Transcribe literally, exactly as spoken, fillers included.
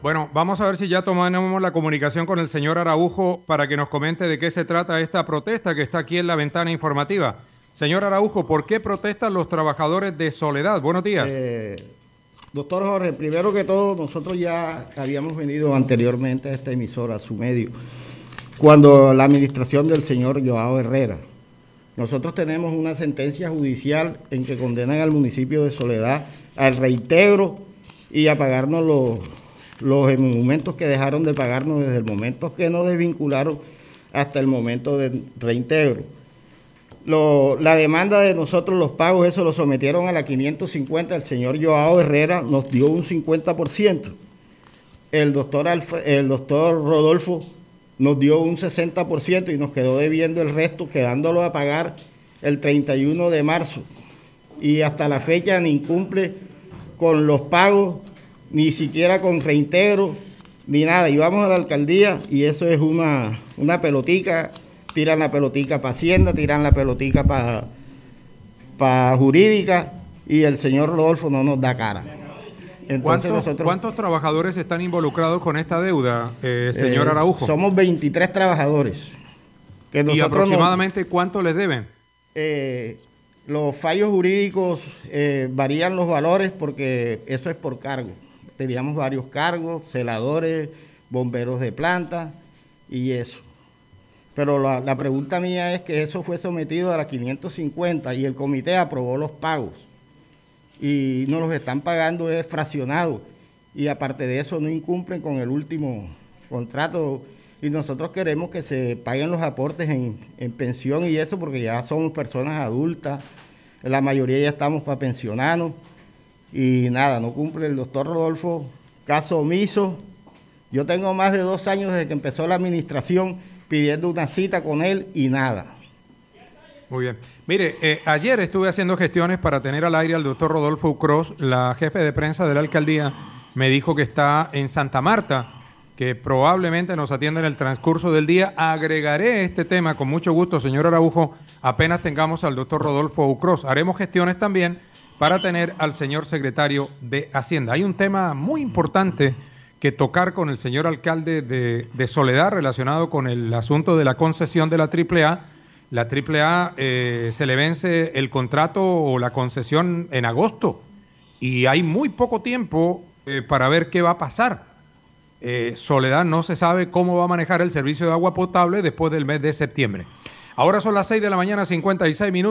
Bueno, vamos a ver si ya tomamos la comunicación con el señor Araujo para que nos comente de qué se trata esta protesta que está aquí en la ventana informativa. Señor Araujo, ¿por qué protestan los trabajadores de Soledad? Buenos días. Eh, doctor Jorge, primero que todo, nosotros ya habíamos venido anteriormente a esta emisora, a su medio, cuando la administración del señor Joao Herrera. Nosotros tenemos una sentencia judicial en que condenan al municipio de Soledad al reintegro y a pagarnos los, los monumentos que dejaron de pagarnos desde el momento que nos desvincularon hasta el momento del reintegro. Lo, la demanda de nosotros, los pagos, eso lo sometieron a la quinientos cincuenta, el señor Joao Herrera nos dio un cincuenta por ciento, el doctor, Alfred, el doctor Rodolfo nos dio un sesenta por ciento y nos quedó debiendo el resto, quedándolo a pagar el treinta y uno de marzo. Y hasta la fecha ni cumple con los pagos, ni siquiera con reintegro, ni nada. Y vamos a la alcaldía y eso es una, una pelotica, tiran la pelotica para Hacienda, tiran la pelotica para pa jurídica y el señor Rodolfo no nos da cara. Entonces ¿Cuántos, nosotros, ¿Cuántos trabajadores están involucrados con esta deuda, eh, señor eh, Araujo? Somos veintitrés trabajadores. Que ¿Y aproximadamente nos, cuánto les deben? Eh, los fallos jurídicos eh, varían los valores porque eso es por cargo. Teníamos varios cargos, celadores, bomberos de planta y eso. Pero la, la pregunta mía es que eso fue sometido a la quinientos cincuenta y el comité aprobó los pagos. Y no los están pagando es fraccionado y aparte de eso no incumplen con el último contrato y nosotros queremos que se paguen los aportes en, en pensión y eso porque ya somos personas adultas, la mayoría ya estamos para pensionarnos y nada, no cumple el doctor Rodolfo, caso omiso. Yo tengo más de dos años desde que empezó la administración pidiendo una cita con él y nada. Muy bien. Mire, eh, ayer estuve haciendo gestiones para tener al aire al doctor Rodolfo Ucros, la jefe de prensa de la alcaldía, me dijo que está en Santa Marta, que probablemente nos atienda en el transcurso del día. Agregaré este tema con mucho gusto, señor Araujo, apenas tengamos al doctor Rodolfo Ucros. Haremos gestiones también para tener al señor secretario de Hacienda. Hay un tema muy importante que tocar con el señor alcalde de, de Soledad relacionado con el asunto de la concesión de la triple A. La triple A eh, se le vence el contrato o la concesión en agosto y hay muy poco tiempo eh, para ver qué va a pasar. Eh, Soledad no se sabe cómo va a manejar el servicio de agua potable después del mes de septiembre. Ahora son las seis de la mañana, cincuenta y seis minutos.